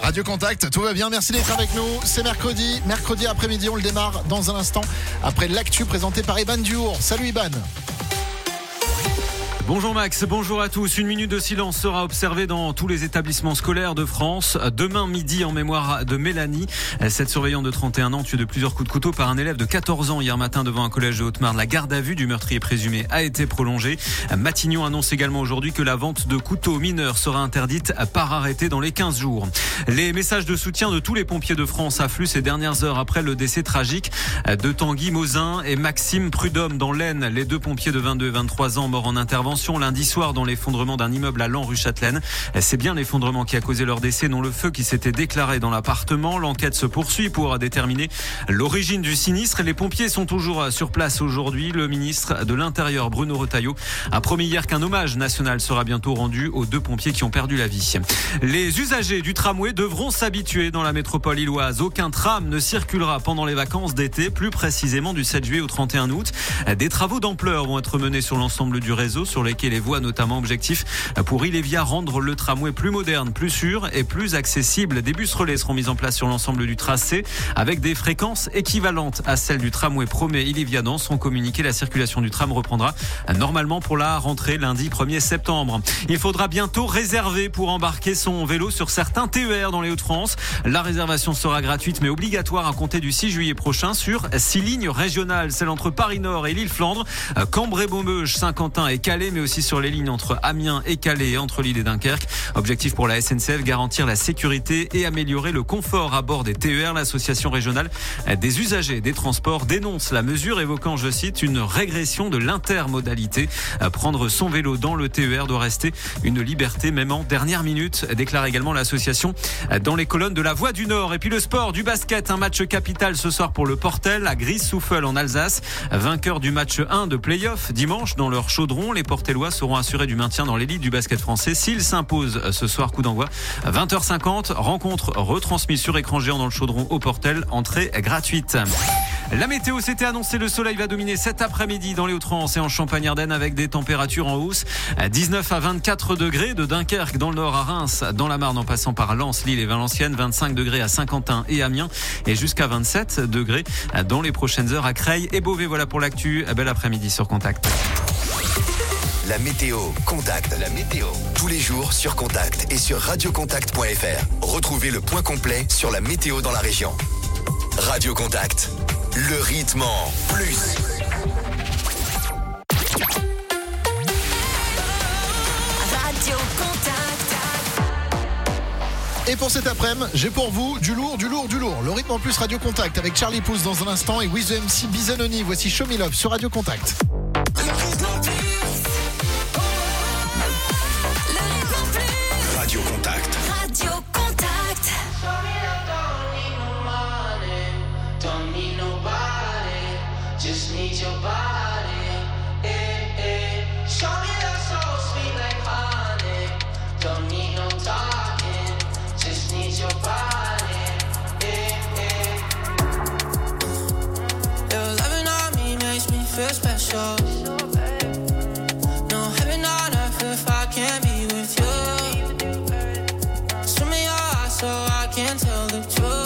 Radio Contact, tout va bien, merci d'être avec nous. C'est mercredi après-midi, on le démarre dans un instant après l'actu présenté par Iban Duhour. Salut Iban. Bonjour Max, bonjour à tous. Une minute de silence sera observée dans tous les établissements scolaires de France. Demain midi en mémoire de Mélanie. Cette surveillante de 31 ans tuée de plusieurs coups de couteau par un élève de 14 ans hier matin devant un collège de Haute-Marne. La garde à vue du meurtrier présumé a été prolongée. Matignon annonce également aujourd'hui que la vente de couteaux mineurs sera interdite par arrêté dans les 15 jours. Les messages de soutien de tous les pompiers de France affluent ces dernières heures après le décès tragique de Tanguy Mozin et Maxime Prudhomme dans l'Aisne. Les deux pompiers de 22 et 23 ans morts en intervention lundi soir dans l'effondrement d'un immeuble à Laon rue Châtelaine. C'est bien l'effondrement qui a causé leur décès, non le feu qui s'était déclaré dans l'appartement. L'enquête se poursuit pour déterminer l'origine du sinistre. Les pompiers sont toujours sur place aujourd'hui. Le ministre de l'Intérieur, Bruno Retailleau, a promis hier qu'un hommage national sera bientôt rendu aux deux pompiers qui ont perdu la vie. Les usagers du tramway devront s'habituer dans la métropole illoise. Aucun tram ne circulera pendant les vacances d'été, plus précisément du 7 juillet au 31 août. Des travaux d'ampleur vont être menés sur l'ensemble du réseau, sur lesquels les voies notamment. Objectif pour Ilévia, rendre le tramway plus moderne, plus sûr et plus accessible. Des bus relais seront mis en place sur l'ensemble du tracé avec des fréquences équivalentes à celles du tramway Promet Ilévia-Dans. Seront communiquées. La circulation du tram reprendra normalement pour la rentrée lundi 1er septembre. Il faudra bientôt réserver pour embarquer son vélo sur certains TER dans les Hauts-de-France. La réservation sera gratuite mais obligatoire à compter du 6 juillet prochain sur 6 lignes régionales, celles entre Paris-Nord et Lille-Flandre, Cambrai-Beaumeuge, Saint-Quentin et Calais, mais aussi sur les lignes entre Amiens et Calais et entre Lille et Dunkerque. Objectif pour la SNCF, garantir la sécurité et améliorer le confort à bord des TER. L'association régionale des usagers des transports dénonce la mesure, évoquant, je cite, une régression de l'intermodalité. Prendre son vélo dans le TER doit rester une liberté, même en dernière minute, déclare également l'association dans les colonnes de La Voix du Nord. Et puis le sport, du basket, un match capital ce soir pour le Portel à Grise-Souffel en Alsace. Vainqueur du match 1 de play-off dimanche dans leur chaudron, les Portellois seront assurés du maintien dans l'élite du basket français s'ils s'imposent ce soir. Coup d'envoi 20h50, rencontre retransmise sur écran géant dans le chaudron au Portel, entrée gratuite. La météo, s'était annoncé, le soleil va dominer cet après-midi dans les Hauts-de-France et en Champagne-Ardenne avec des températures en hausse. 19 à 24 degrés de Dunkerque dans le nord à Reims, dans la Marne en passant par Lens, Lille et Valenciennes, 25 degrés à Saint-Quentin et Amiens et jusqu'à 27 degrés dans les prochaines heures à Creil et Beauvais. Voilà pour l'actu. Bel après-midi sur Contact. La météo, Contact. La météo. Tous les jours sur Contact et sur radiocontact.fr. Retrouvez le point complet sur la météo dans la région. Radio Contact. Le rythme en plus. Radio Contact. Et pour cet après-midi, j'ai pour vous du lourd. Le rythme en plus Radio Contact avec Charlie Pouce dans un instant et With the MC Bizanoni. Voici Show Me Love sur Radio Contact. Radio Contact. Radio Contact. Don't need nobody, just need your body. Show me love so sweet like honey. Don't need no talking, just need your body. Your loving on me makes me feel special. No heaven on earth if I can't be with you. Show me your eyes so I can tell the truth.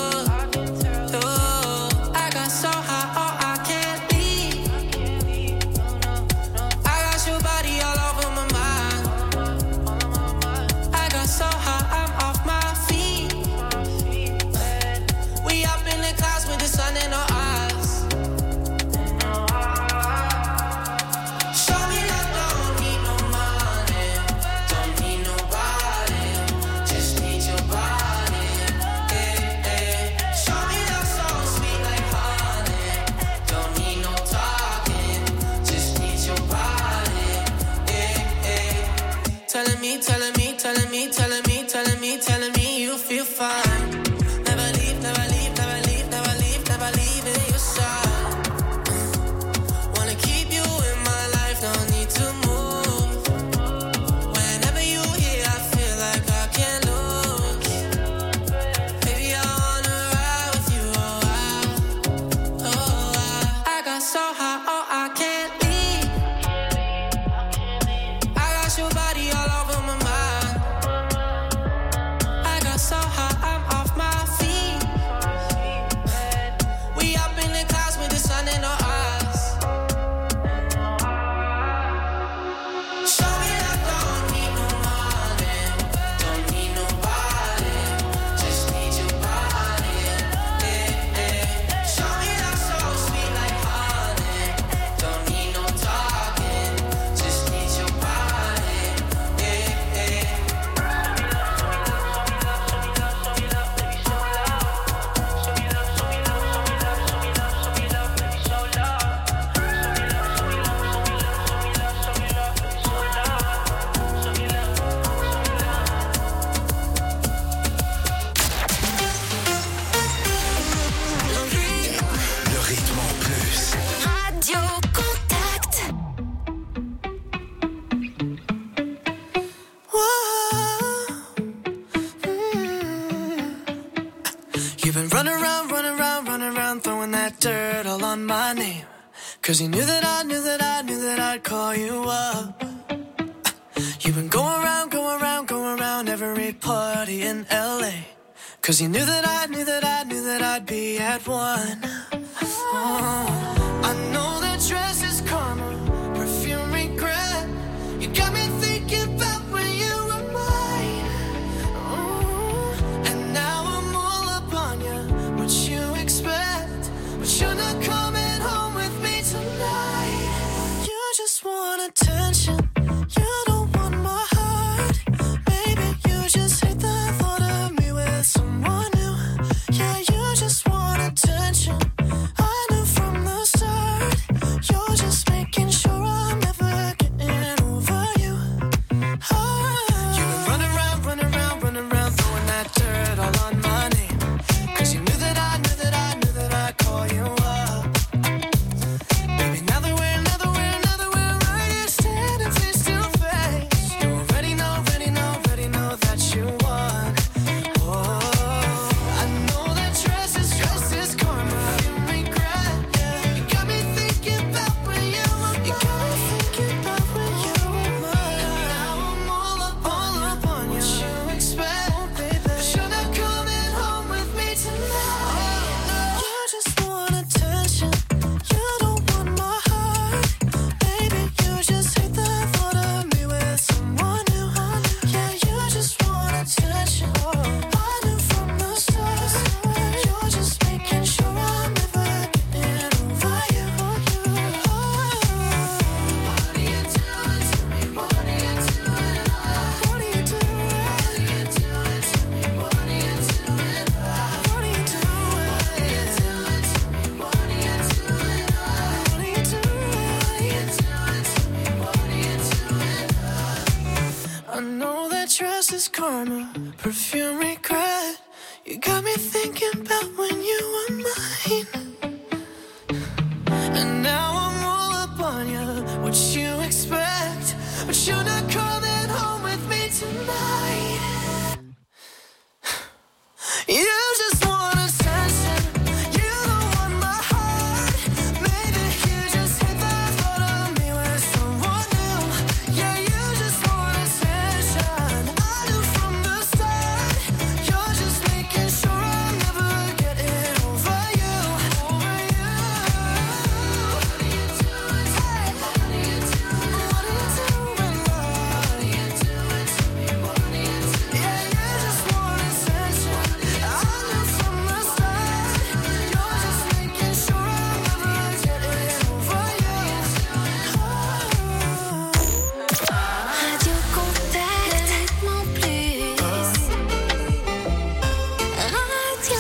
Telling me you feel fine. Never leave in your side. Wanna keep you in my life, don't need to move. Whenever you here, I feel like I can't lose. Baby, I wanna ride with you, I got so high, I can't leave. I got your body all over my mind. So high, I'm You've been running around, throwing that dirt all on my name. Cause you knew that I'd call you up. You've been going around every party in LA. Cause you knew that I'd be at one. Oh, I know that dress is karma, perfume regret. You got me thinking about when you were mine. Oh, and now I'm all up on you. What you expect? But you're not coming home with me tonight. You just want attention. You don't want my heart. Maybe you just hate the thought of me with someone new. Yeah, you just want attention. I knew from the start. You're just making sure I'm never getting over you. You've been running around, throwing that dirt all on my name. Cause you knew that I'd call you up. Baby, now that we're right here standing face to face. You already know that you won. Oh, I know that dress is karma. You regret, yeah. You got me thinking about when you were mine. Now I'm all up on you. What you expect? Oh, baby, but you're not coming home with me tonight. You just want attention. You don't want my heart. Baby, you just hate the thought of me with someone new. Yeah, you just want attention. I knew from the start. You're just making sure I'm never getting over you. What are you doing to me? What are you doing? What are you doing? What are you doing to me? What are you doing? What are you doing? What are you doing to me? What are you doing? What are you doing? I know that dress is karma, perfume regret. You got me thinking about when you were mine. And now I'm all up on you. What you expect? But you're not coming home with me tonight. You just want attention. You don't want my heart. Maybe you just hate the thought of me with someone new. Yeah, you just want attention. I knew from the start. You're just making sure I'm never getting over you. What are you doing? Hey, what are you doing? What are you doing? What are you doing to me? What are you doing? Yeah, you just want attention. I knew from the start. You're just making sure I'm never getting over you. Radio Contact, mon plus. Radio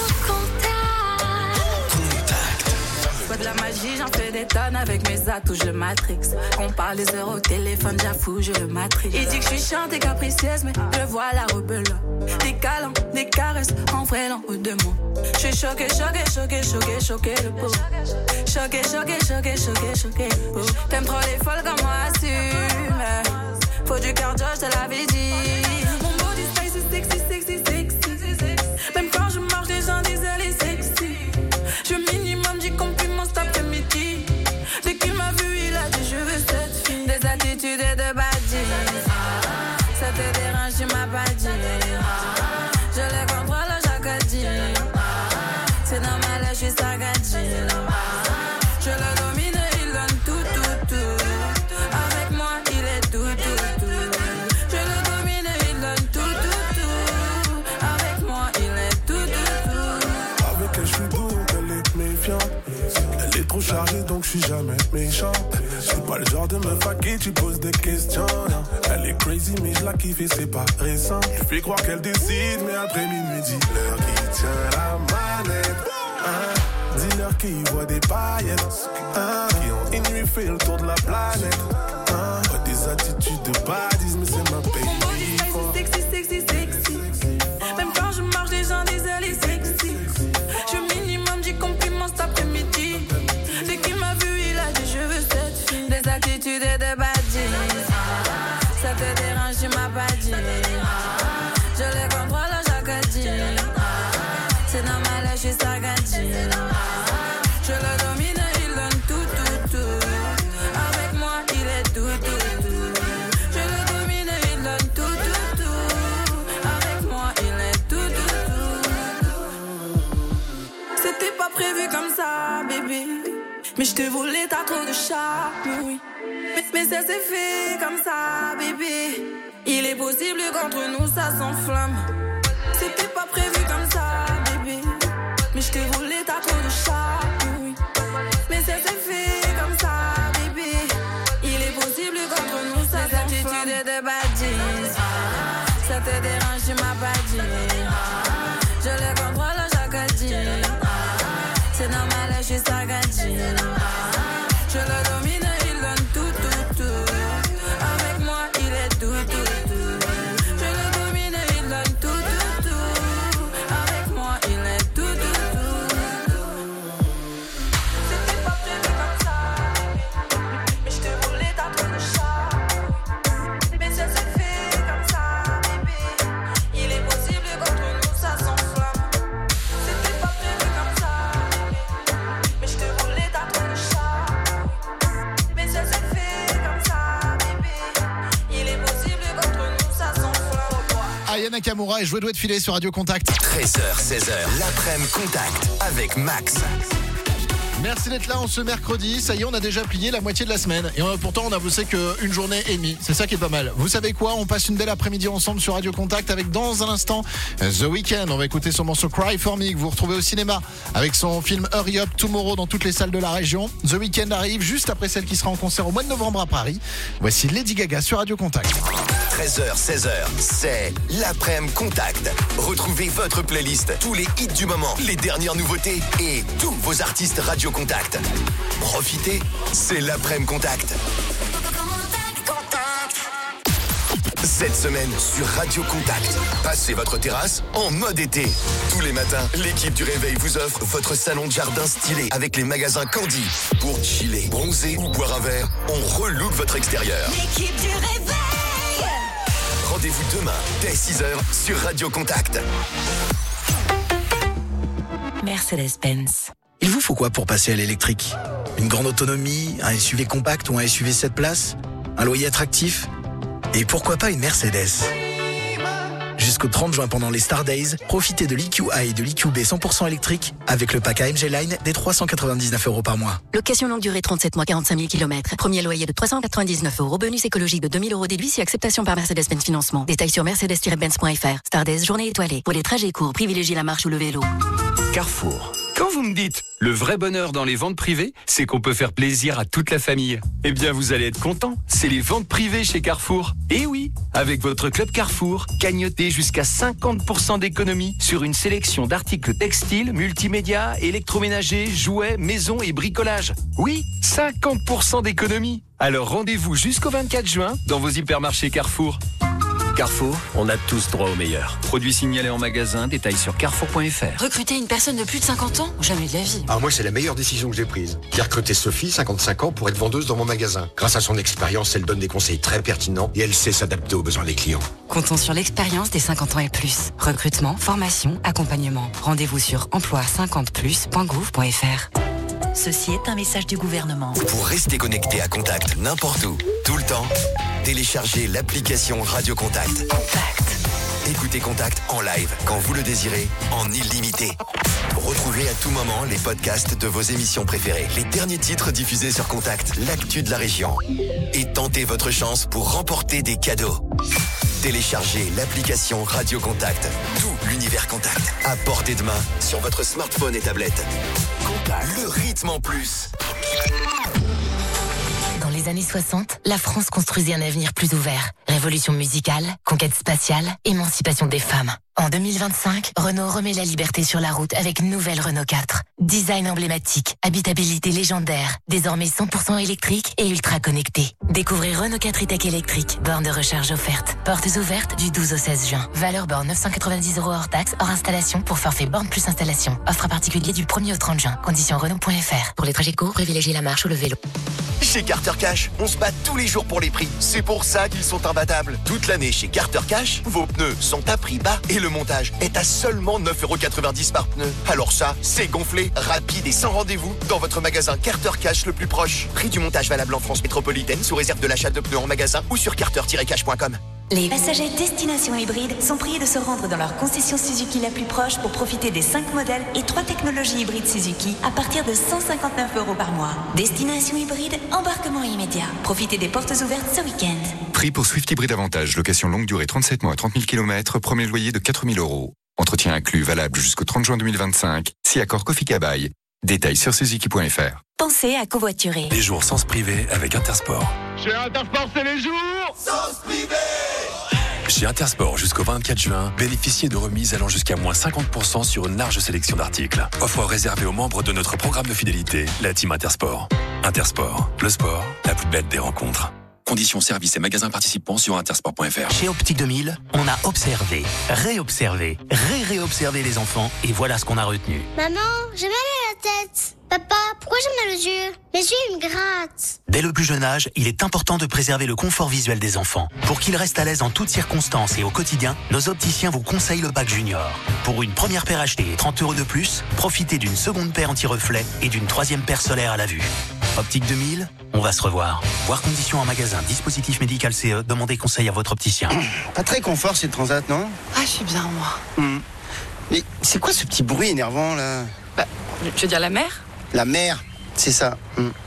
Contact. Pas de la magie, j'en fais des tonnes avec mes atouts, je matrix. On parle des heures au téléphone, j'avoue, je le matrix. Il dit que je suis chiante et capricieuse, mais je vois la rebelle. Des câlins, des caresses, en vrai l'en haut de moi. Je suis choquée le pot. Choquée le pot. T'aimes trop les folles comme moi, assume. Faut du cardio, je te l'avais dit. Mon body spicy, sexy. Même quand je marche, les gens disent elle est sexy. Je minimum 10 compliments cet après-midi. Dès qu'il m'a vu, il a dit je veux cette fille. Des attitudes et de badges. Ça te dérange, tu m'as pas dit. Je les contrôle chaque dit. C'est normal, je suis sagadji. Je le domine, il donne tout. Avec moi, il est tout. Je le domine, il donne tout. Avec moi, il est tout. Avec elle, je suis doux, elle est méfiante. Elle est trop chargée, donc je suis jamais méchante. C'est pas le genre de meuf à qui tu poses des questions. Non. Elle est crazy, mais je la kiffe et c'est pas récent. Je fais croire qu'elle décide, mais après minuit, dis-leur qui tient la manette. Dis-leur qui voit des paillettes. Qui ont une nuit fait le tour de la planète. Des attitudes de badis, mais c'est ma baby. Mon body spicy, sexy. Même quand je marche, les gens disent elle est sexy. Je minimum 10 compliments cet après-midi. Dès qu'il m'a vu, il a dit je veux cette fille. Des attitudes et de badis. Ça te dérange, tu m'as pas dit. Je les contrôle chaque dit. C'est normal, là, je suis sagadji. Je le domine, il donne tout, tout, tout. Avec moi, il est tout, tout, tout. Je le domine, il donne tout, tout, tout. Avec moi, il est tout, tout, tout. C'était pas prévu comme ça, bébé. Mais je te voulais, t'as trop de charme, oui. Mais ça s'est fait comme ça, bébé. Il est possible qu'entre nous ça s'enflamme. C'était pas prévu comme ça, bébé. Mais je t'ai voulu, t'as trop de charme, oui. Mais ça s'est fait comme ça, bébé. Il est possible qu'entre nous ça s'enflamme. Mes attitudes de badis, ça te dérange, tu m'as pas dit. Je le contrôle chaque dit. C'est normal, je suis sagadji. Je le domine, il donne tout, tout, tout. Avec moi, il est tout, tout, tout. Je le domine, il donne tout, tout, tout. Avec moi, il est tout, tout, tout. C'était pas prévu comme ça, mais je te voulais, t'as trop de charme. Mais ça s'est fait comme ça, bébé. Il est possible qu'entre nous ça s'enflamme. C'était pas prévu comme ça, mais je te voulais, t'as trop de charme. Mais ça s'est fait comme ça, bébé. Il est possible qu'entre nous ça s'enflamme. Aya Nakamura et Jouet Douet de filet sur Radio Contact. 13h, 16h, l'après-midi Contact avec Max. Merci d'être là en ce mercredi. Ça y est, on a déjà plié la moitié de la semaine. Et pourtant, on a bossé qu'une journée et demie. C'est ça qui est pas mal. Vous savez quoi? On passe une belle après-midi ensemble sur Radio Contact avec dans un instant The Weeknd. On va écouter son morceau Cry For Me que vous retrouvez au cinéma avec son film Hurry Up Tomorrow dans toutes les salles de la région. The Weeknd arrive juste après celle qui sera en concert au mois de novembre à Paris. Voici Lady Gaga sur Radio Contact. 13h, 16h, c'est l'après-midi Contact. Retrouvez votre playlist, tous les hits du moment, les dernières nouveautés et tous vos artistes Radio Contact. Profitez, c'est l'après-midi Contact. Cette semaine sur Radio Contact, passez votre terrasse en mode été. Tous les matins, l'équipe du Réveil vous offre votre salon de jardin stylé avec les magasins Candy. Pour chiller, bronzer ou boire un verre, on relook votre extérieur. L'équipe du Réveil. Rendez-vous demain, dès 6h, sur Radio Contact. Mercedes-Benz. Il vous faut quoi pour passer à l'électrique? Une grande autonomie, un SUV compact ou un SUV 7 places? Un loyer attractif? Et pourquoi pas une Mercedes? Jusqu'au 30 juin pendant les Star Days, profitez de l'EQA et de l'EQB 100% électrique avec le pack AMG Line des 399 € par mois. Location longue durée 37 mois, 45 000 km. Premier loyer de 399 €. Bonus écologique de 2 000 € déduit si acceptation par Mercedes-Benz Financement. Détails sur mercedes-benz.fr. Star Days, journée étoilée. Pour les trajets courts, privilégiez la marche ou le vélo. Carrefour. Quand vous me dites le vrai bonheur dans les ventes privées, c'est qu'on peut faire plaisir à toute la famille. Eh bien, vous allez être content. C'est les ventes privées chez Carrefour. Et oui, avec votre club Carrefour, gagnotez jusqu'à 50% d'économie sur une sélection d'articles textiles, multimédia, électroménagers, jouets, maison et bricolage. Oui, 50% d'économie. Alors rendez-vous jusqu'au 24 juin dans vos hypermarchés Carrefour. Carrefour, on a tous droit au meilleur. Produits signalés en magasin, détails sur carrefour.fr. Recruter une personne de plus de 50 ans? Jamais de la vie. Ah, moi, c'est la meilleure décision que j'ai prise. J'ai recruté Sophie, 55 ans, pour être vendeuse dans mon magasin. Grâce à son expérience, elle donne des conseils très pertinents et elle sait s'adapter aux besoins des clients. Comptons sur l'expérience des 50 ans et plus. Recrutement, formation, accompagnement. Rendez-vous sur emploi50plus.gouv.fr. Ceci est un message du gouvernement. Pour rester connecté à Contact n'importe où, tout le temps, téléchargez l'application Radio Contact. Écoutez Contact en live quand vous le désirez, en illimité. Retrouvez à tout moment les podcasts de vos émissions préférées, les derniers titres diffusés sur Contact, l'actu de la région. Et tentez votre chance pour remporter des cadeaux. Téléchargez l'application Radio Contact. Tout l'univers Contact à portée de main sur votre smartphone et tablette. Contact, le rythme en plus. Dans les années 60, la France construisait un avenir plus ouvert. Révolution musicale, conquête spatiale, émancipation des femmes. En 2025, Renault remet la liberté sur la route avec une nouvelle Renault 4. Design emblématique, habitabilité légendaire, désormais 100% électrique et ultra connecté. Découvrez Renault 4 e-Tech électrique, borne de recharge offerte. Portes ouvertes du 12 au 16 juin. Valeur borne 990 € hors taxe, hors installation pour forfait borne plus installation. Offre à particulier du 1er au 30 juin. Conditions Renault.fr. Pour les trajets courts, privilégiez la marche ou le vélo. Chez Carter Cash, on se bat tous les jours pour les prix. C'est pour ça qu'ils sont imbattables. Toute l'année chez Carter Cash, vos pneus sont à prix bas et le montage est à seulement 9,90€ par pneu. Alors ça, c'est gonflé, rapide et sans rendez-vous dans votre magasin Carter Cash le plus proche. Prix du montage valable en France métropolitaine sous réserve de l'achat de pneus en magasin ou sur carter-cash.com. Les passagers destination hybride sont priés de se rendre dans leur concession Suzuki la plus proche pour profiter des 5 modèles et 3 technologies hybrides Suzuki à partir de 159€ par mois. Destination hybride, embarquement immédiat. Profitez des portes ouvertes ce week-end. Prix pour Swift Hybride Avantage, location longue durée 37 mois, 30 000 km, premier loyer de 4 000 €. Entretien inclus, valable jusqu'au 30 juin 2025. Si accord Kofi Kabaï. Détails sur suzuki.fr. Pensez à covoiturer. Les jours sens privé avec Intersport. Chez Intersport, c'est les jours sens privé. Chez Intersport, jusqu'au 24 juin, bénéficiez de remises allant jusqu'à moins 50% sur une large sélection d'articles. Offre réservée aux membres de notre programme de fidélité, la Team Intersport. Intersport, le sport, la plus belle des rencontres. Conditions, services et magasins participants sur intersport.fr. Chez Optique 2000, on a observé, réobservé, réobservé les enfants et voilà ce qu'on a retenu. Maman, j'ai mal à la tête. Papa, pourquoi j'ai mal aux yeux? Mes yeux, ils me grattent. Dès le plus jeune âge, il est important de préserver le confort visuel des enfants. Pour qu'ils restent à l'aise en toutes circonstances et au quotidien, nos opticiens vous conseillent le pack Junior. Pour une première paire achetée et 30€ de plus, profitez d'une seconde paire anti-reflet et d'une troisième paire solaire à la vue. Optique 2000, on va se revoir. Voir conditions en magasin, dispositif médical CE, demandez conseil à votre opticien. Pas très confort cette transat, non? Ah, je suis bien, moi. Mais c'est quoi ce petit bruit énervant, là? Tu veux dire la mer? La mer, c'est ça.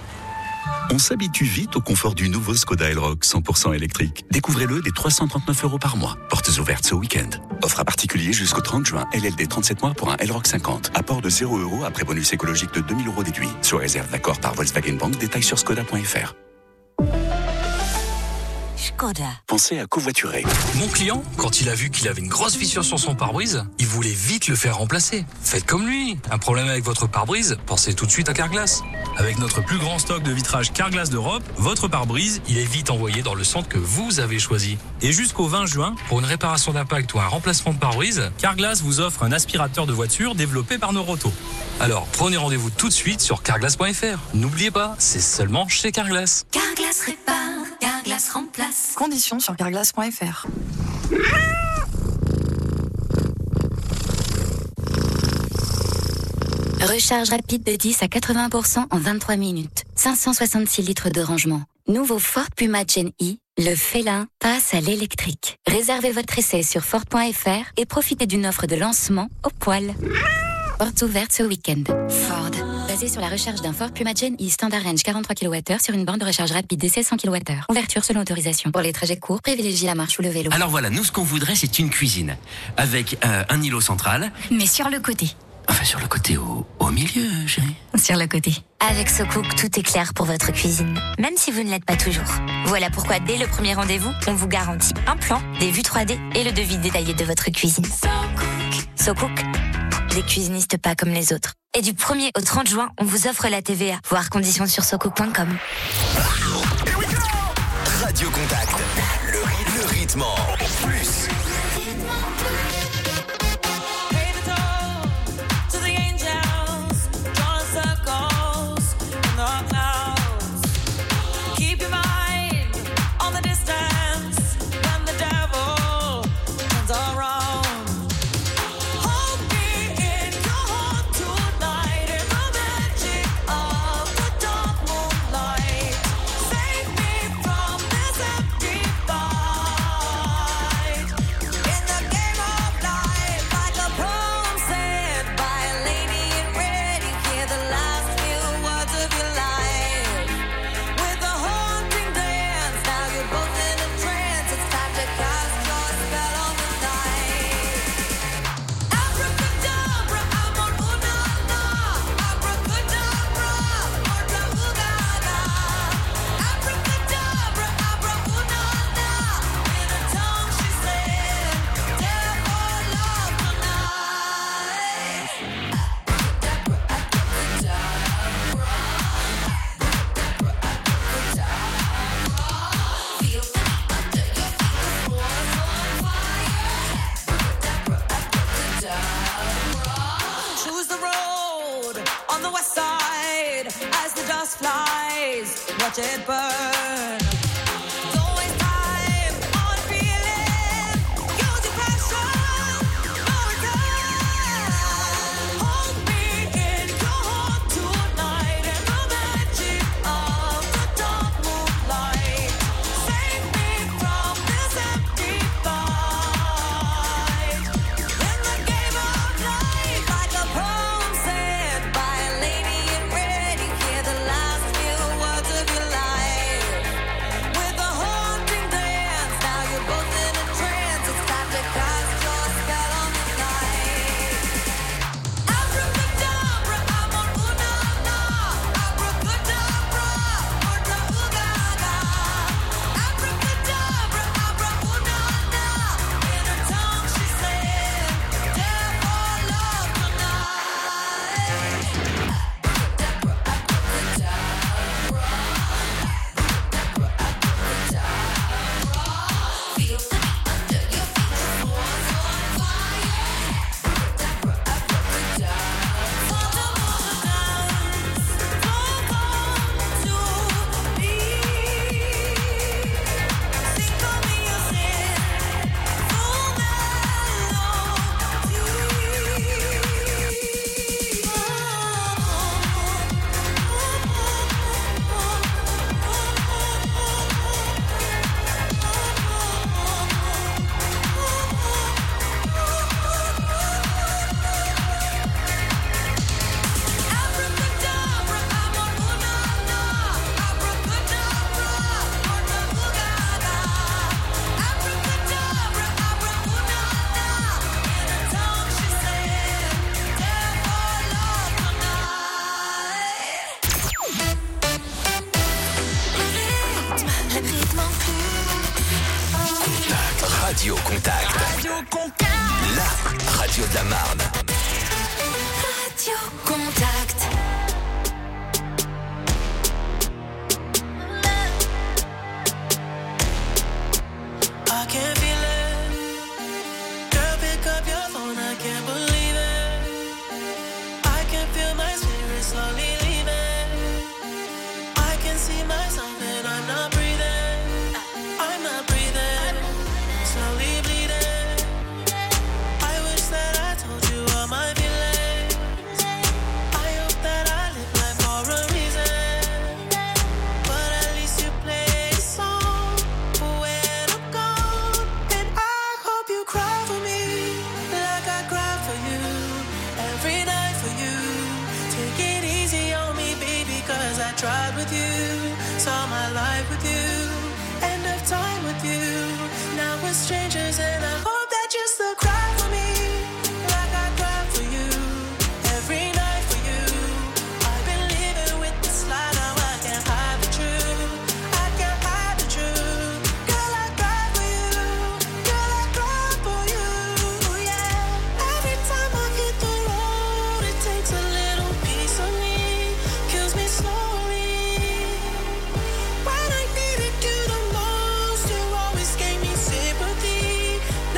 On s'habitue vite au confort du nouveau Skoda Elroq 100% électrique. Découvrez-le dès 339€ par mois. Portes ouvertes ce week-end. Offre à particulier jusqu'au 30 juin. LLD 37 mois pour un Elroq 50. Apport de 0€ après bonus écologique de 2000€ déduit. Sur réserve d'accord par Volkswagen Bank. Détails sur skoda.fr. Skoda. Pensez à covoiturer. Mon client, quand il a vu qu'il avait une grosse fissure sur son pare-brise, il voulait vite le faire remplacer. Faites comme lui. Un problème avec votre pare-brise, pensez tout de suite à Carglass. Avec notre plus grand stock de vitrage Carglass d'Europe, votre pare-brise, il est vite envoyé dans le centre que vous avez choisi. Et jusqu'au 20 juin, pour une réparation d'impact ou un remplacement de pare-brise, Carglass vous offre un aspirateur de voiture développé par Noroto. Alors, prenez rendez-vous tout de suite sur carglass.fr. N'oubliez pas, c'est seulement chez Carglass. Carglass répare, Carglass remplace. Conditions sur carglass.fr. Recharge rapide de 10 à 80% en 23 minutes. 566 litres de rangement. Nouveau Ford Puma Gen E, le félin passe à l'électrique. Réservez votre essai sur Ford.fr et profitez d'une offre de lancement au poil. Portes ouvertes ce week-end. Ford. Basé sur la recharge d'un Ford Puma Gen E Standard Range 43 kWh sur une borne de recharge rapide d'essai 100 kWh. Ouverture selon autorisation. Pour les trajets courts, privilégiez la marche ou le vélo. Alors voilà, nous ce qu'on voudrait c'est une cuisine. Avec un îlot central. Mais sur le côté. Enfin sur le côté au milieu, chérie. Sur le côté. Avec SoCook, tout est clair pour votre cuisine, même si vous ne l'êtes pas toujours. Voilà pourquoi dès le premier rendez-vous, on vous garantit un plan, des vues 3D et le devis détaillé de votre cuisine. SoCook, des cuisinistes pas comme les autres. Et du 1er au 30 juin, on vous offre la TVA. Voir conditions sur socook.com. Radio Contact, le rythme en plus. On the west side, as the dust flies. Watch it burn. Radio Contact. Radio Contact. La radio de la Marne. Radio Contact. I can't feel it. Girl, pick up your phone, I can't believe it. I can feel my spirit slowly leaving. I can see myself and I'm not breathing. I'm not breathing. Slowly bleeding. I wish that I told you all my feelings. I hope that I live life for a reason. But at least you play a song when I'm gone. And I hope you cry for me like I cry for you. Every night for you. Take it easy on me, baby, cause I tried with you. Saw my life with you. End of time with you. Now we're strangers and I hope that you still cry for me like I cry for you. Every night for you. I've been living with this lie, now I can't hide the truth. I can't hide the truth. Girl, I cry for you. Girl, I cry for you. Yeah. Every time I hit the road, it takes a little piece of me. Kills me slowly. When I needed you the most, you always gave me sympathy.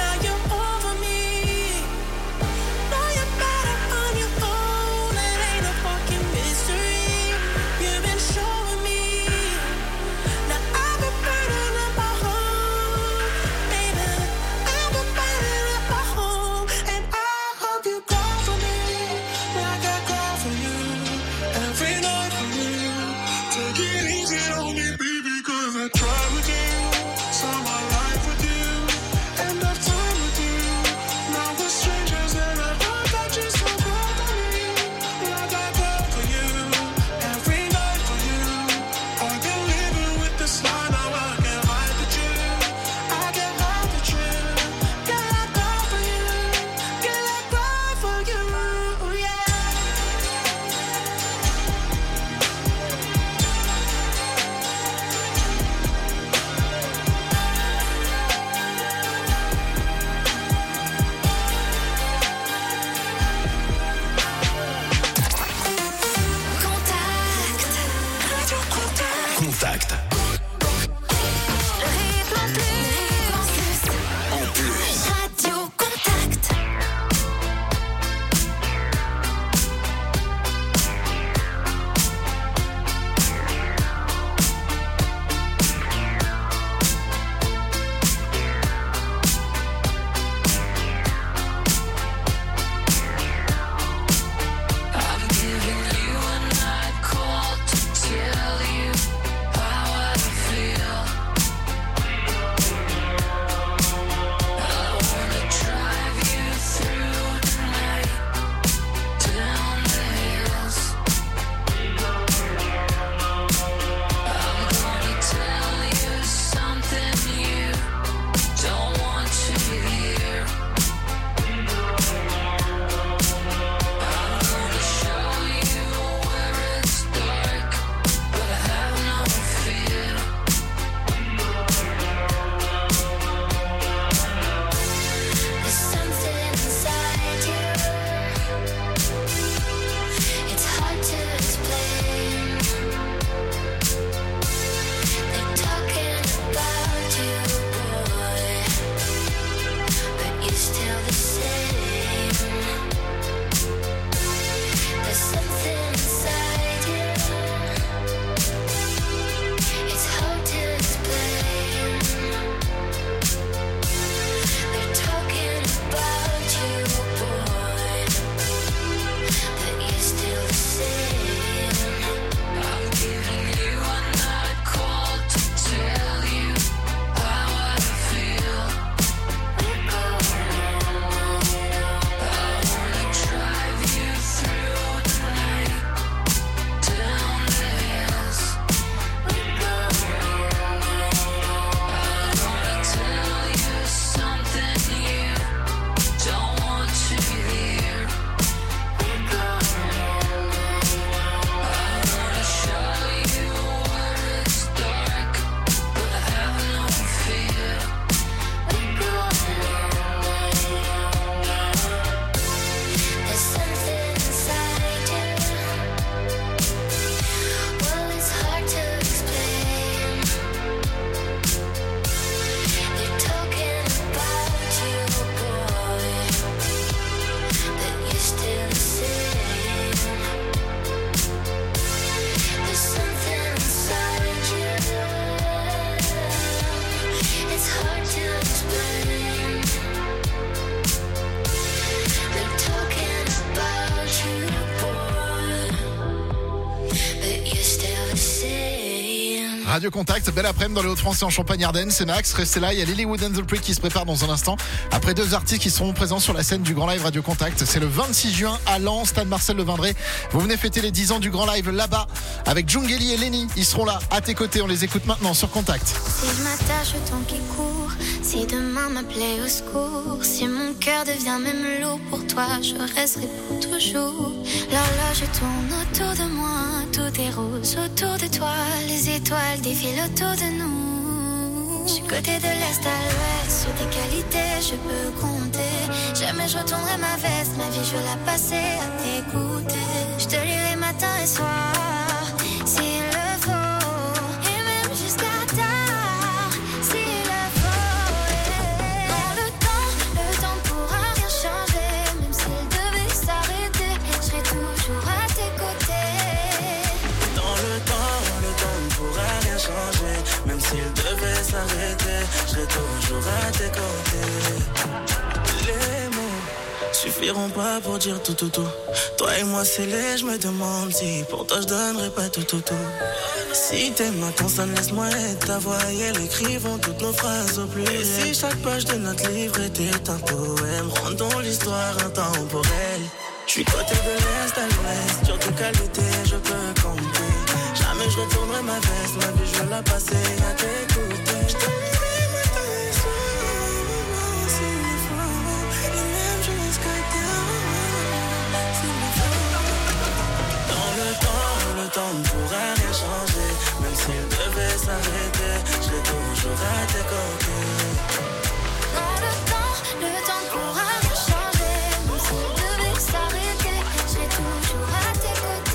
Radio Contact, belle après-midi dans les Hauts-de-France et en Champagne-Ardenne. C'est Max, restez là. Il y a Lilywood and the Prick qui se prépare dans un instant. Après 2 artistes qui seront présents sur la scène du Grand Live Radio Contact. C'est le 26 juin à Lens, stade Marcel Levindré. Vous venez fêter les 10 ans du Grand Live là-bas avec Djungeli et Lenny. Ils seront là à tes côtés. On les écoute maintenant sur Contact. Si je m'attache au temps qui court, si demain m'appelait au secours, si mon cœur devient même lourd pour toi, je resterai pour toujours. L'horloge tourne autour de moi, tout est rose autour de toi, les étoiles défilent autour de nous. Je suis côté de l'est à l'ouest, sur tes qualités je peux compter. Jamais je retournerai ma veste, ma vie je veux la passer à t'écouter. Je te lirai matin et soir, s'il le faut, et même jusqu'à tard, s'il le faut. Dans le temps pourra rien changer, même s'il devait s'arrêter, je serai toujours à tes côtés. Dans le temps ne pourra rien changer, même s'il devait s'arrêter, je serai toujours à tes côtés. Les mots suffiront pas pour dire tout. Toi et moi scellés, je me demande si pour toi je donnerais pas tout. Si tes mains consonnes, laisse-moi être ta voix et elle écrivons toutes nos phrases au pluriel. Et si chaque page de notre livre était un poème, rendons l'histoire intemporelle. Je suis côté de l'est à l'ouest, sur tes qualités je peux compter. Jamais je retournerai ma veste, ma vie je veux la passer à t'écouter. Je te lirai matin et soir, s'il faut, et même jusqu'à tard, s'il le faut. Dans le temps ne pourra rien changer, même s'il devait s'arrêter, je serai toujours à tes côtés. Dans le temps ne pourra rien changer, même s'il devait s'arrêter, je serai toujours à tes côtés.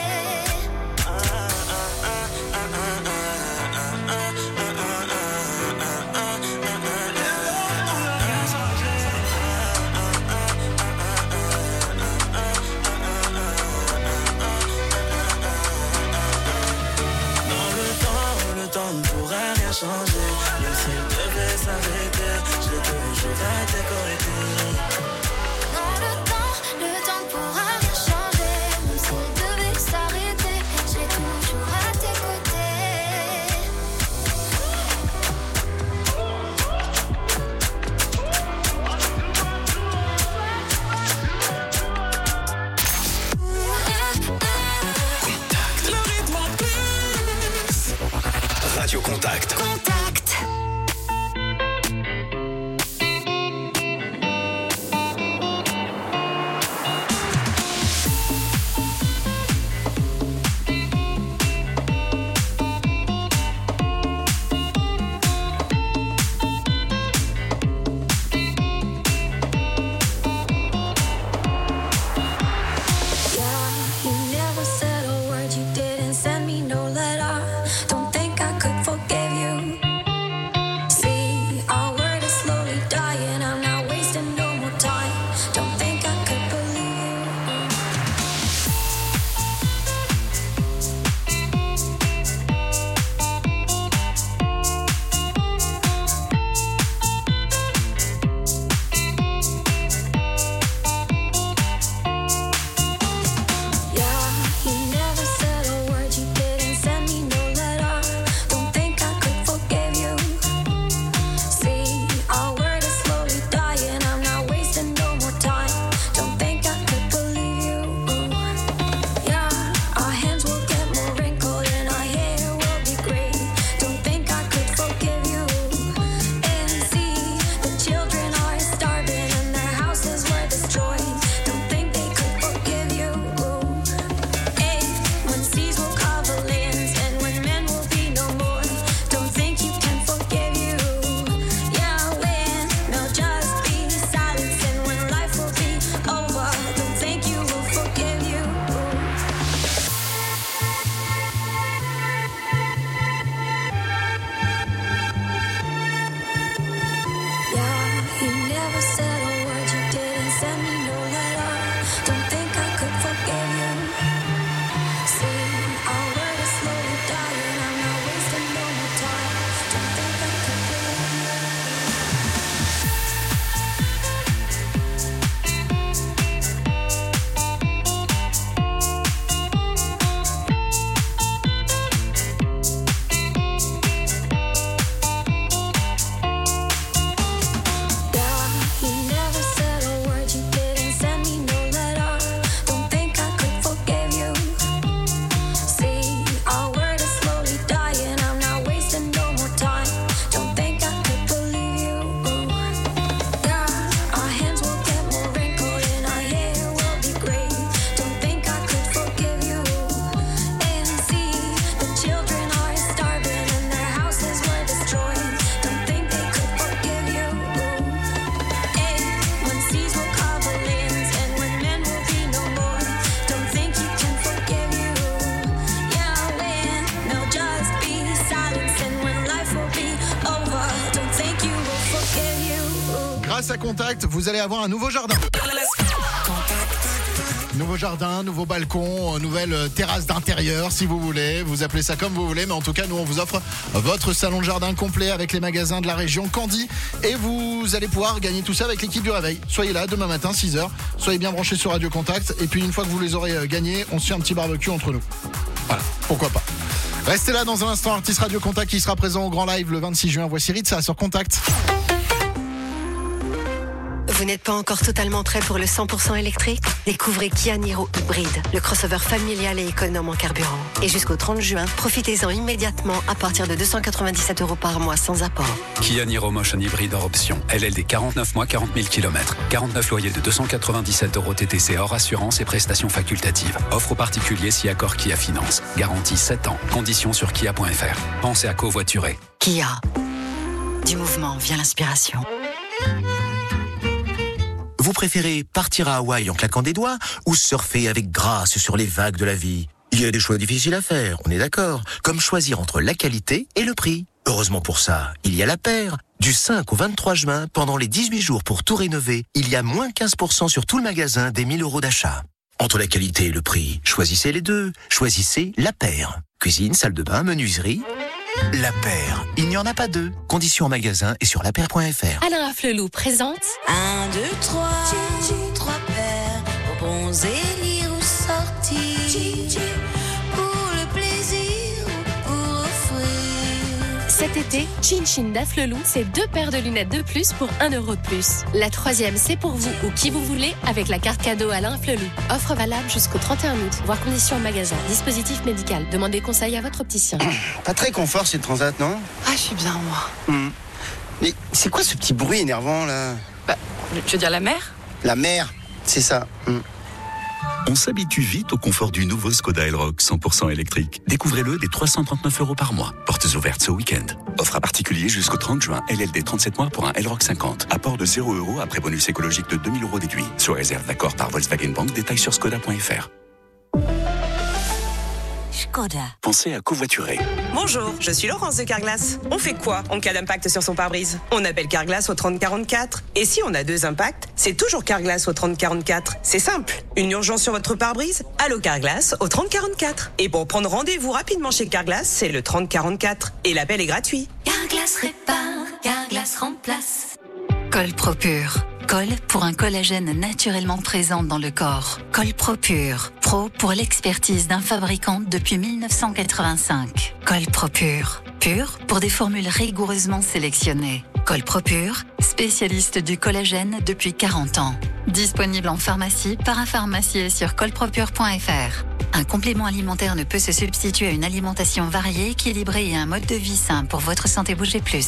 Changer, même s'il devait s'arrêter, je serai toujours à tes côtés. Dans le temps ne pourra rien changer, même s'il devait s'arrêter, je serai toujours à tes côtés. Contact. Le rythme en plus. Radio Contact. Send me no letter. Don't think I could forgive you. Contact, vous allez avoir un nouveau jardin. Nouveau jardin, nouveau balcon, nouvelle terrasse d'intérieur si vous voulez. Vous appelez ça comme vous voulez, mais en tout cas, nous, on vous offre votre salon de jardin complet avec les magasins de la région Candy. Et vous allez pouvoir gagner tout ça avec l'équipe du Réveil. Soyez là demain matin, 6h. Soyez bien branchés sur Radio Contact. Et puis, une fois que vous les aurez gagnés, on se fait un petit barbecue entre nous. Voilà, pourquoi pas. Restez là dans un instant, artiste Radio Contact qui sera présent au grand live le 26 juin. Voici Ritza sur Contact. Vous n'êtes pas encore totalement prêt pour le 100% électrique? Découvrez Kia Niro Hybride, le crossover familial et économe en carburant. Et jusqu'au 30 juin, profitez-en immédiatement à partir de 297 € par mois sans apport. Kia Niro Motion Hybride hors option. LLD 49 mois, 40 000 km. 49 loyers de 297 € TTC hors assurance et prestations facultatives. Offre aux particuliers si accord Kia Finance. Garantie 7 ans. Conditions sur kia.fr. Pensez à covoiturer. Kia. Du mouvement vient l'inspiration. Vous préférez partir à Hawaï en claquant des doigts ou surfer avec grâce sur les vagues de la vie? Il y a des choix difficiles à faire, on est d'accord. Comme choisir entre la qualité et le prix. Heureusement pour ça, il y a La Paire. Du 5 au 23 juin, pendant les 18 jours pour tout rénover, il y a moins 15% sur tout le magasin des 1000 € d'achat. Entre la qualité et le prix, choisissez les deux. Choisissez La Paire. Cuisine, salle de bain, menuiserie... La Paire, il n'y en a pas deux. Conditions en magasin et sur lapaire.fr. Alain Afflelou présente 1, 2, 3, 3 paires, pour bronzer, lire ou sortir, pour le plaisir ou pour offrir. Cet été, Chin Chin d'Afflelou, c'est 2 paires de lunettes de plus pour 1 € de plus. La 3e, c'est pour vous ou qui vous voulez avec la carte cadeau Alain Afflelou. Offre valable jusqu'au 31 août. Voir conditions en magasin. Dispositif médical. Demandez conseil à votre opticien. Pas très confort cette transat, non? Ah, je suis bien, moi. Mais c'est quoi ce petit bruit énervant, là? Je veux dire la mer? La mer, c'est ça. On s'habitue vite au confort du nouveau Skoda Elroq 100% électrique. Découvrez-le dès 339 € par mois. Portes ouvertes ce week-end. Offre à particulier jusqu'au 30 juin. LLD 37 mois pour un Elroq 50. Apport de 0 € après bonus écologique de 2000 € déduit. Sous réserve d'accord par Volkswagen Bank. Détails sur skoda.fr. Skoda. Pensez à covoiturer. Bonjour, je suis Laurence de Carglass. On fait quoi en cas d'impact sur son pare-brise? On appelle Carglass au 3044. Et si on a 2 impacts, c'est toujours Carglass au 3044. C'est simple. Une urgence sur votre pare-brise? Allô Carglass au 3044. Et pour prendre rendez-vous rapidement chez Carglass, c'est le 3044. Et l'appel est gratuit. Carglass répare, Carglass remplace. Colpropure. Col pour un collagène naturellement présent dans le corps. Colpropure. Pro pour l'expertise d'un fabricant depuis 1985. Colpropure. Pur pour des formules rigoureusement sélectionnées. Colpropure, spécialiste du collagène depuis 40 ans. Disponible en pharmacie, parapharmacie et sur colpropure.fr. Un complément alimentaire ne peut se substituer à une alimentation variée, équilibrée et un mode de vie sain pour votre santé. Bougez plus.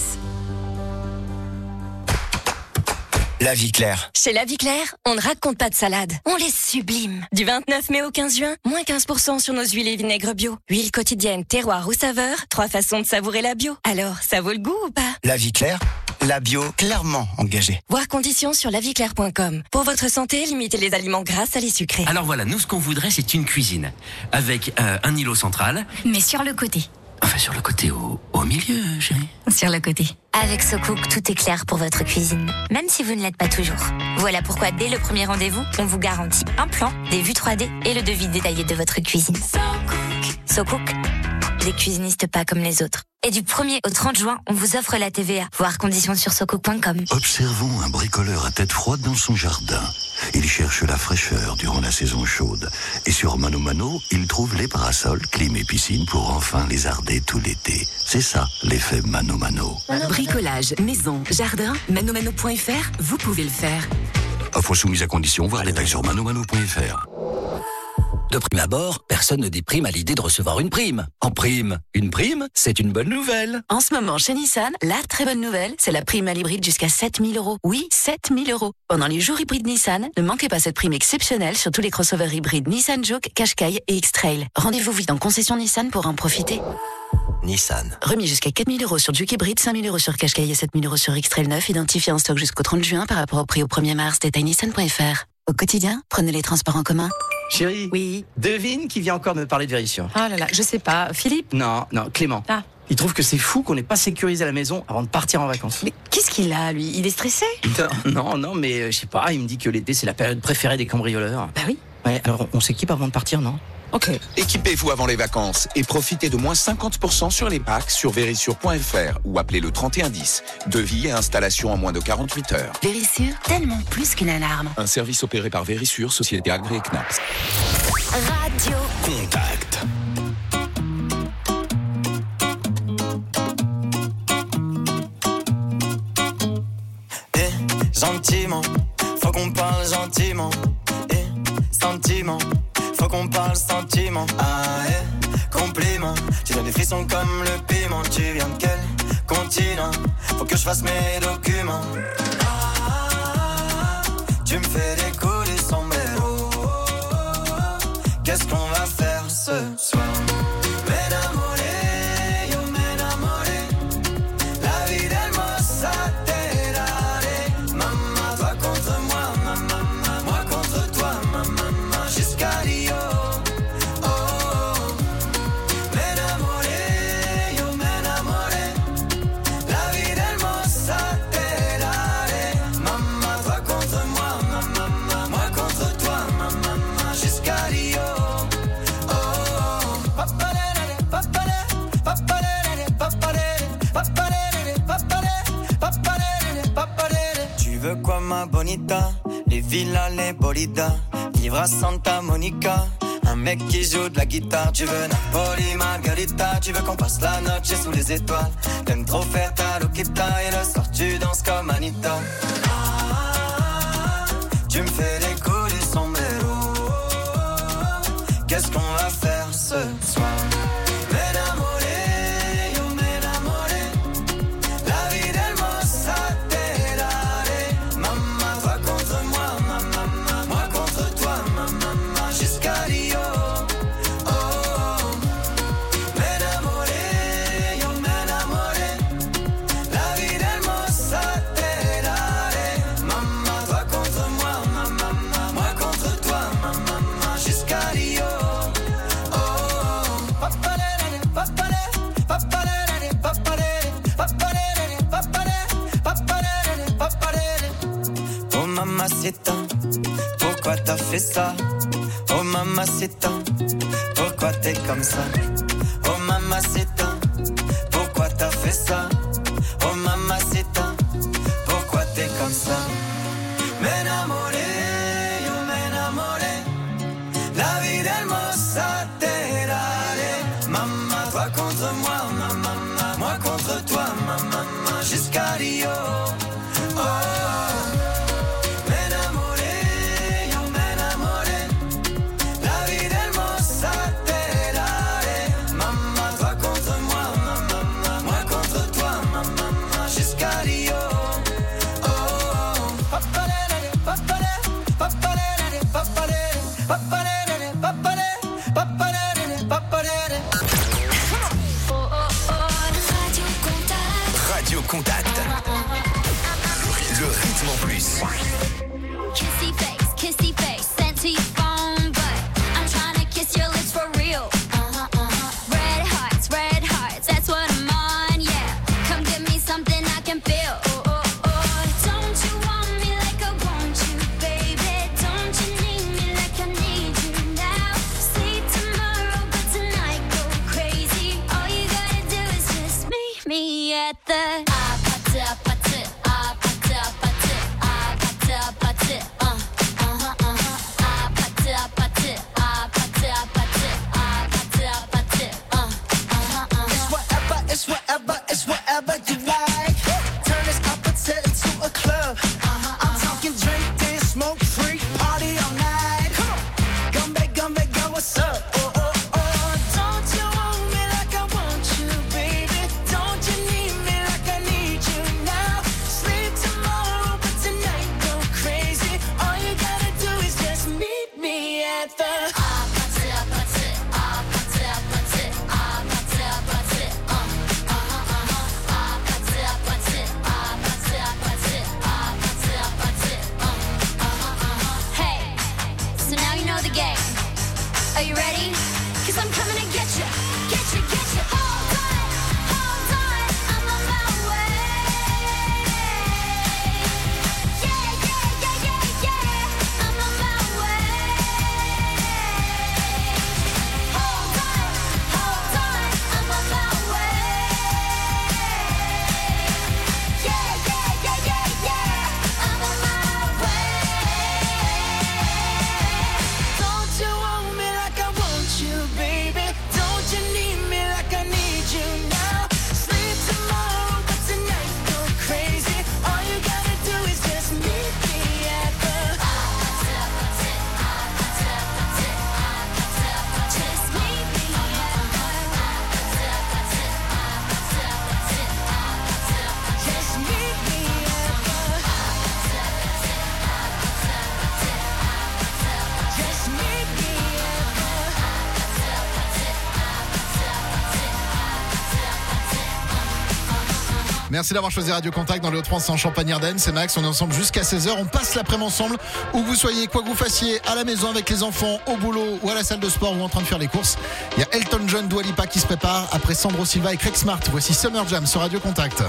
La Vie Claire. Chez La Vie Claire, on ne raconte pas de salade, on les sublime. Du 29 mai au 15 juin, moins 15% sur nos huiles et vinaigres bio. Huile quotidienne, terroir ou saveur, 3 façons de savourer la bio. Alors, ça vaut le goût ou pas? La Vie Claire, la bio clairement engagée. Voir conditions sur laviclaire.com. Pour votre santé, limitez les aliments gras, salés, sucrés. Alors voilà, nous ce qu'on voudrait c'est une cuisine. Avec un îlot central. Mais sur le côté. Enfin sur le côté, au milieu, chérie. Sur le côté. Avec SoCook, tout est clair pour votre cuisine, même si vous ne l'êtes pas toujours. Voilà pourquoi dès le premier rendez-vous, on vous garantit un plan, des vues 3D et le devis détaillé de votre cuisine. SoCook, les cuisinistes pas comme les autres. Et du 1er au 30 juin, on vous offre la TVA. Voir conditions sur socook.com. Observons un bricoleur à tête froide dans son jardin. Il cherche la fraîcheur durant la saison chaude. Et sur Mano Mano, il trouve les parasols, clim et piscine pour enfin lézarder tout l'été. C'est ça, l'effet Mano Mano. Bricolage, maison, jardin, manomano.fr, vous pouvez le faire. Offre soumise à condition, voir les détails sur manomano.fr. De prime abord, personne ne déprime à l'idée de recevoir une prime. En prime, une prime, c'est une bonne nouvelle. En ce moment, chez Nissan, la très bonne nouvelle, c'est la prime à l'hybride jusqu'à 7 000 €. Oui, 7 000 €. Pendant les jours hybrides Nissan, ne manquez pas cette prime exceptionnelle sur tous les crossovers hybrides Nissan Juke, Qashqai et X-Trail. Rendez-vous vite en concession Nissan pour en profiter. Nissan. Remis jusqu'à 4 000 € sur Juke hybride, 5 000 € sur Qashqai et 7 000 € sur X-Trail 9, identifié en stock jusqu'au 30 juin par rapport au prix au 1er mars. Détail nissan.fr. Au quotidien, prenez les transports en commun. Chérie, oui. Devine qui vient encore de me parler de Vérifiant. Ah là là, je sais pas. Philippe? Non, Clément. Ah. Il trouve que c'est fou qu'on n'ait pas sécurisé la maison avant de partir en vacances. Mais qu'est-ce qu'il a, lui? Il est stressé? Non, mais je sais pas, il me dit que l'été c'est la période préférée des cambrioleurs. Bah oui. Ouais, alors on s'équipe avant de partir, non? Ok. Équipez-vous avant les vacances et profitez de moins 50% sur les packs sur Verisure.fr ou appelez le 3110. Devis et installation en moins de 48 heures. Verisure, tellement plus qu'une alarme. Un service opéré par Verisure, société agréée CNAPS. Radio Contact. Gentiment, faut qu'on parle gentiment. Sentiment, faut qu'on parle sentiment. Compliment, tu donnes des frissons comme le piment. Tu viens de quel continent? Faut que je fasse mes documents. Tu me fais décoller son mélo. Qu'est-ce qu'on va faire ce soir? Quoi ma bonita, les villas, les bolidas, vivre à Santa Monica, un mec qui joue de la guitare. Tu veux Napoli, Margarita, tu veux qu'on passe la noche sous les étoiles. T'aimes trop faire ta loquita et le soir tu danses comme Anita. Tu me fais décoller son mélo. Qu'est-ce qu'on va faire ce soir? Mamacita, pourquoi t'as fait ça? Oh mamacita, pourquoi t'es comme ça? Oh mamacita, pourquoi t'as fait ça? Oh mamacita, pourquoi t'es comme ça? M'enamoré, yo m'enamoré, la vie hermosa te daré. Maman, toi contre moi, maman, moi contre toi, maman, jusqu'à Rio. Oh. Contact. Le rythme en plus. Kissy face, sent to your phone, but I'm trying to kiss your lips for real. Red hearts, that's what I'm on, yeah. Come give me something I can feel. Don't you want me like I want you, baby? Don't you need me like I need you now? Sleep tomorrow, but tonight go crazy. All you gotta do is just meet me at the Don't you want me like I want you, baby? Don't you need me like I need Merci d'avoir choisi Radio Contact dans le Hauts-de-France en Champagne-Ardenne. C'est Max, on est ensemble jusqu'à 16h. On passe l'après-midi ensemble, où que vous soyez, quoi que vous fassiez, à la maison avec les enfants, au boulot ou à la salle de sport ou en train de faire les courses. Il y a Elton John, Dua Lipa qui se prépare après Sandro Silva et Craig Smart. Voici Summer Jam sur Radio Contact.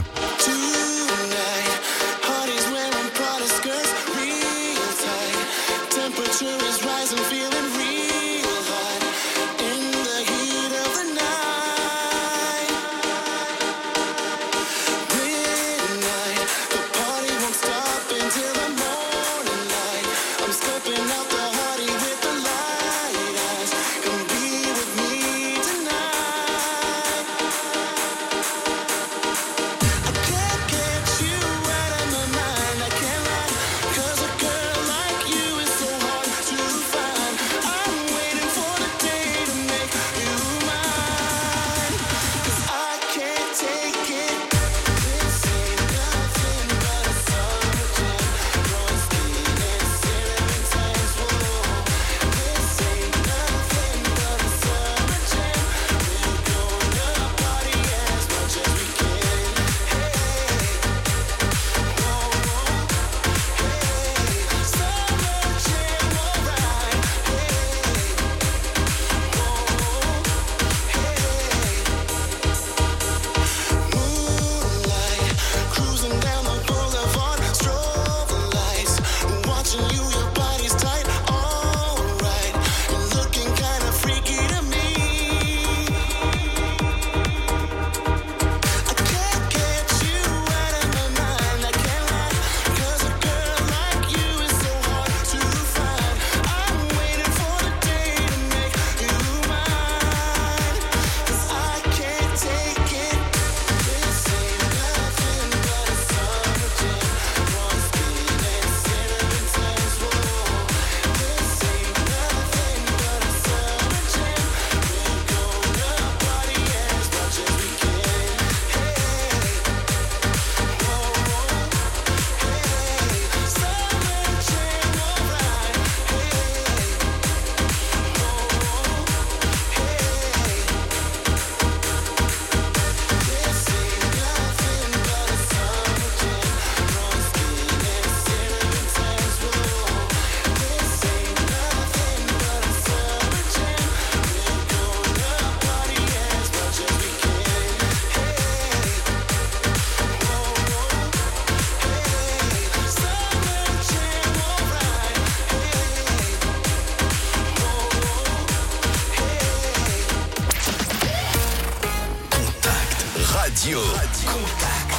Radio Contact.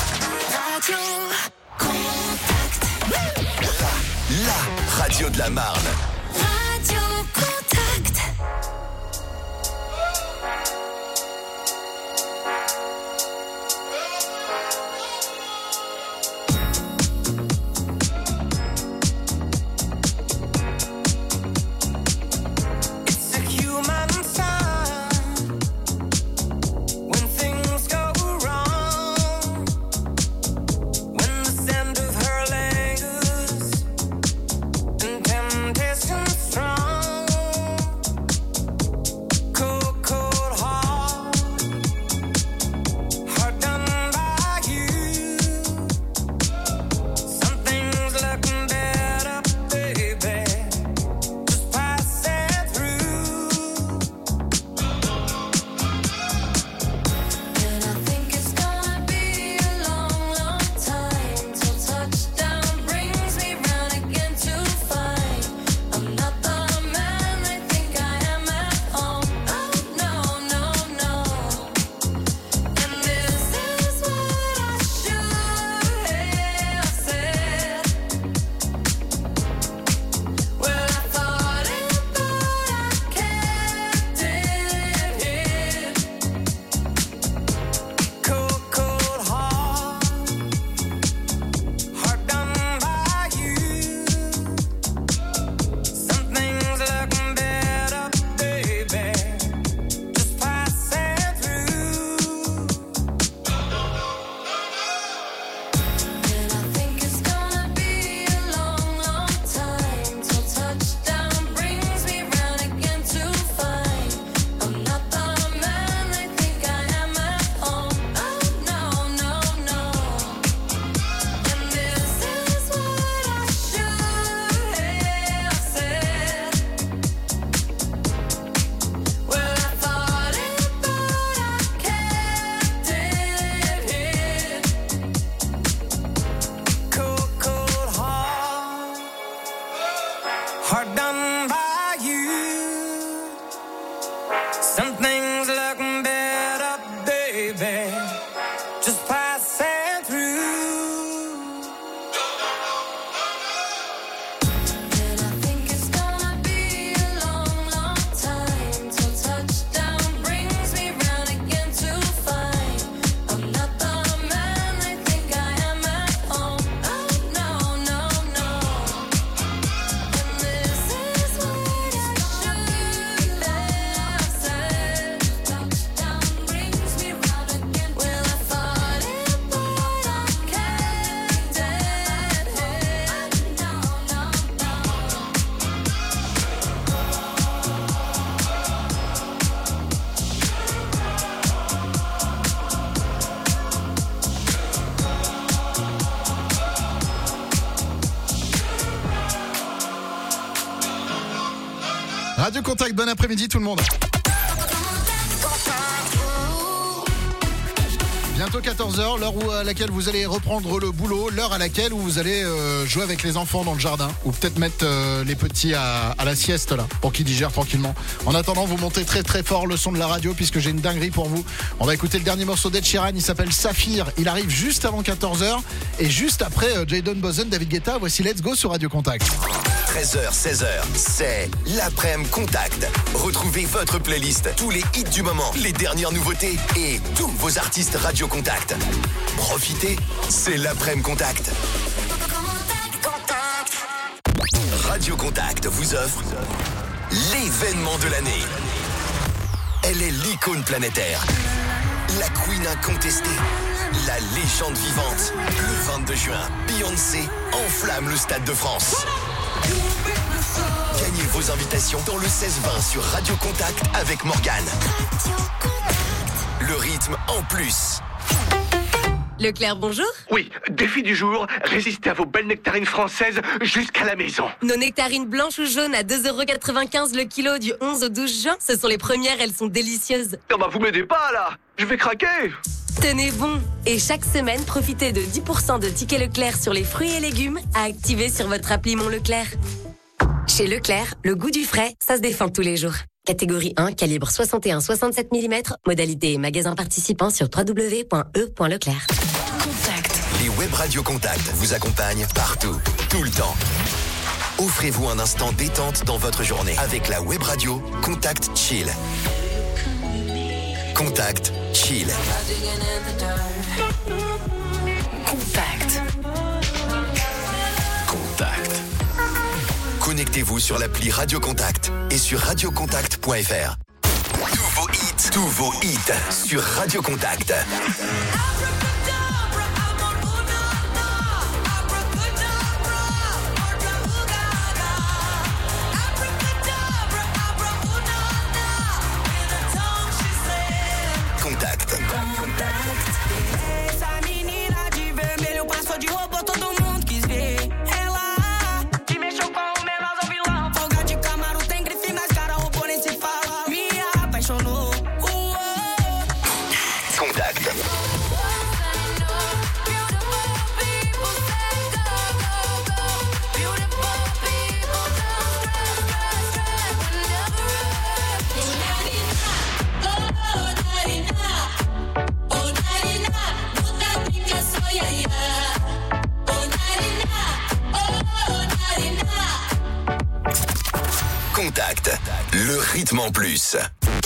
Radio Contact. La radio de la Marne. Radio Contact. Temptation Radio Contact, bon après-midi tout le monde. Bientôt 14h, l'heure à laquelle vous allez reprendre le boulot, l'heure à laquelle vous allez jouer avec les enfants dans le jardin, ou peut-être mettre les petits à la sieste là, pour qu'ils digèrent tranquillement. En attendant, vous montez très très fort le son de la radio, puisque j'ai une dinguerie pour vous. On va écouter le dernier morceau d'Ed Sheeran, il s'appelle Saphir. Il arrive juste avant 14h, et juste après Jadon Bozen, David Guetta. Voici Let's Go sur Radio Contact. 13h, 16h, c'est l'après-midi Contact. Retrouvez votre playlist, tous les hits du moment, les dernières nouveautés et tous vos artistes Radio Contact. Profitez, c'est l'après-midi Contact. Radio Contact vous offre l'événement de l'année. Elle est l'icône planétaire, la queen incontestée, la légende vivante. Le 22 juin, Beyoncé enflamme le Stade de France. Gagnez vos invitations dans le 16-20 sur Radio Contact avec Morgane. Le rythme en plus. Leclerc, bonjour. Oui, défi du jour, résistez à vos belles nectarines françaises jusqu'à la maison. Nos nectarines blanches ou jaunes à 2,95 € le kilo du 11 au 12 juin, ce sont les premières, elles sont délicieuses. Non bah vous m'aidez pas là, je vais craquer. Tenez bon. Et chaque semaine, profitez de 10% de tickets Leclerc sur les fruits et légumes à activer sur votre appli Mon Leclerc. Chez Leclerc, le goût du frais, ça se défend tous les jours. Catégorie 1, calibre 61-67 mm, modalité et magasin participant sur www.e.leclerc. Contact. Les web radio Contact vous accompagnent partout, tout le temps. Offrez-vous un instant détente dans votre journée avec la web radio Contact Chill. Contact Chill. Contact. Contact. Connectez-vous sur l'appli Radio Contact et sur radiocontact.fr. Tous vos hits sur Radio Contact. Contact. Essa menina de vermelho passou de robô, todo mundo quis ver. Ela que mexeu com o menor do vilão. Folga de Camaro tem grife, mas cara, robô nem se fala. Me apaixonou. Contact. Contact, le rythme en plus.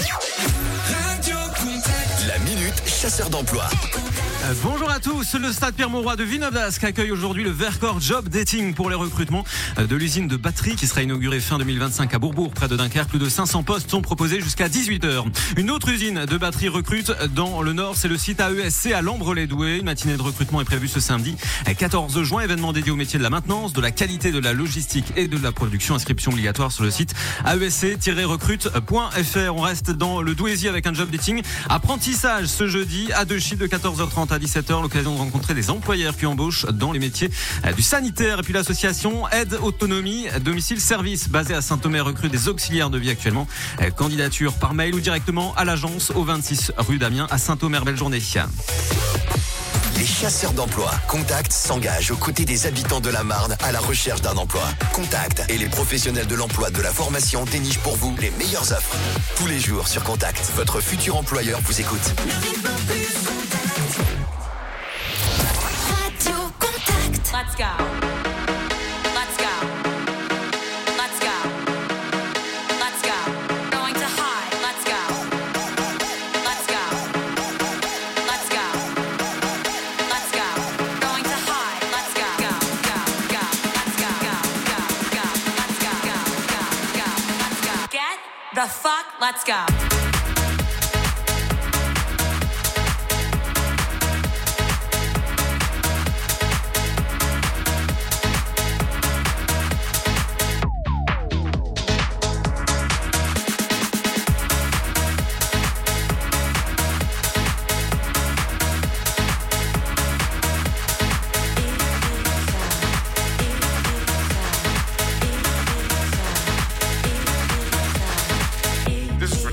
La minute chasseur d'emploi. Bonjour à tous, le stade Pierre-Mauroy de Villeneuve-d'Ascq accueille aujourd'hui le Vercors Job Dating pour les recrutements de l'usine de batterie qui sera inaugurée fin 2025 à Bourbourg, près de Dunkerque. Plus de 500 postes sont proposés jusqu'à 18h. Une autre usine de batterie recrute dans le Nord, c'est le site AESC à Lambre-les-Doués. Une matinée de recrutement est prévue ce samedi 14 juin, événement dédié au métier de la maintenance, de la qualité, de la logistique et de la production. Inscription obligatoire sur le site aesc-recrute.fr. On reste dans le Douaisis avec un job dating. Apprentissage ce jeudi à 2 chiffres de 14h30 à 17h, l'occasion de rencontrer des employeurs qui embauchent dans les métiers du sanitaire. Et puis l'association Aide Autonomie Domicile Service basée à Saint-Omer recrute des auxiliaires de vie actuellement. Candidature par mail ou directement à l'agence au 26 rue d'Amiens à Saint-Omer. Belle journée. Les chasseurs d'emploi Contact s'engagent aux côtés des habitants de la Marne à la recherche d'un emploi. Contact et les professionnels de l'emploi de la formation dénichent pour vous les meilleures offres. Tous les jours sur Contact, votre futur employeur vous écoute. Radio Contact. Let's go. Let's go. Let's go. Let's go. Going to high. Let's go. Let's go. Let's go. Let's go. Going to high. Let's go. Go. Go. Go. Let's go. Go. Go. Go. Let's go. Go. Go. Go. Let's go. Get the fuck. Let's go.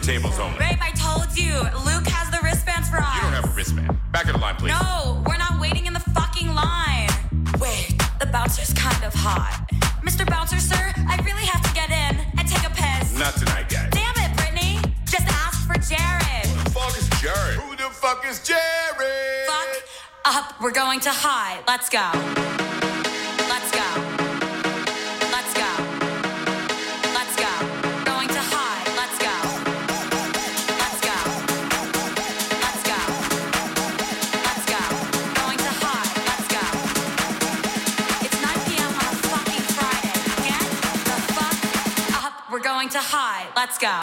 tables only. Babe, I told you. Luke has the wristbands for us. You don't have a wristband. Back of the line, please. No, we're not waiting in the fucking line. Wait, the bouncer's kind of hot. Mr. Bouncer, sir, I really have to get in and take a piss. Not tonight, guys. Damn it, Brittany. Just ask for Jared. Who the fuck is Jared? Who the fuck is Jared? Fuck up. We're going to high. Let's go. Let's go. Let's go. Let's go. Going to high. Let's go. Let's go. Let's go. Let's go. Going to high. Let's go. It's 9 p.m. on a fucking Friday. Get the fuck up. We're going to high. Let's go.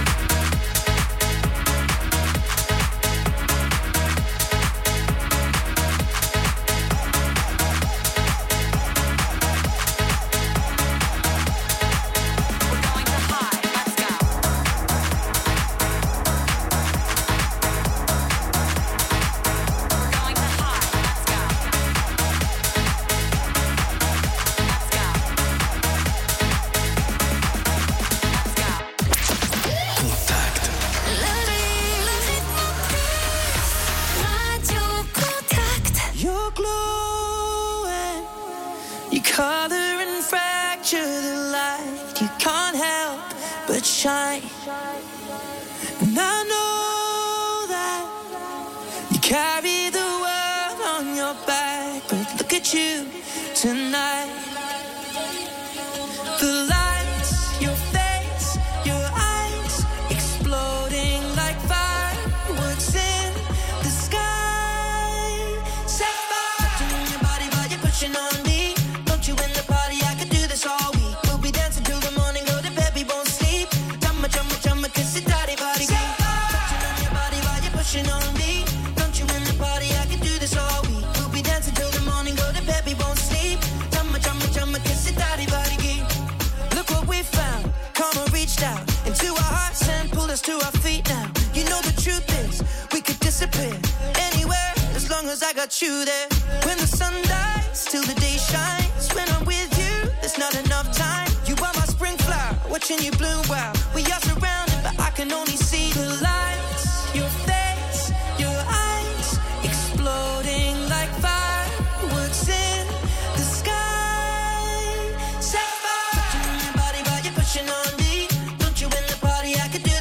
Color and fracture the light. You can't help but shine. And I know that you carry the world on your back, but look at you tonight. The lights, your face, your eyes, exploding like fireworks in the sky. Set fire. Touching your body while you're pushing on me. You in the party, I could do this all week. We'll be dancing till the morning, go to bed, we won't sleep. Chumma, chumma, chumma, kiss it, daddy, body. Touching on your body while you're pushing on me. Don't you in the party, I could do this all week. We'll be dancing till the morning, go to bed, we won't sleep. Chumma, chumma, chumma, kiss it, daddy, body. Look what we found. Karma reached out into our hearts and pulled us to our feet now. You know the truth is, we could disappear anywhere as long as I got you there. When the sun dies, till the day shines. When I'm with you, there's not enough time. You are my spring flower, watching you bloom. Wow, we are surrounded